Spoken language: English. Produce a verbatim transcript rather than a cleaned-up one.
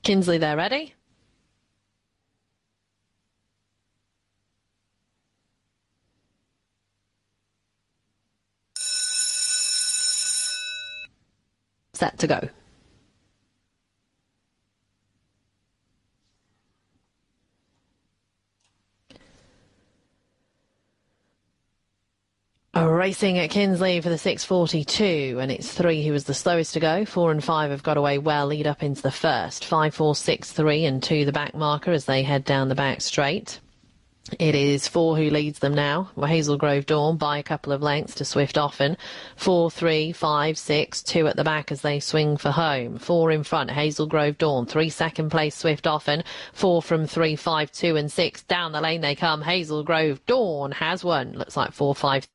Kinsley, they're ready. Set to go. Racing at Kinsley for the six forty-two, and it's three who was the slowest to go. Four and five have got away well, lead up into the first. Five, four, six, three, and two the back marker as they head down the back straight. It is four who leads them now. Well, Hazel Grove Dawn by a couple of lengths to Swift Often. Four, three, five, six, two at the back as they swing for home. Four in front, Hazel Grove Dawn. Three second place, Swift Often. Four from three, five, two, and six. Down the lane they come. Hazel Grove Dawn has won. Looks like four, five.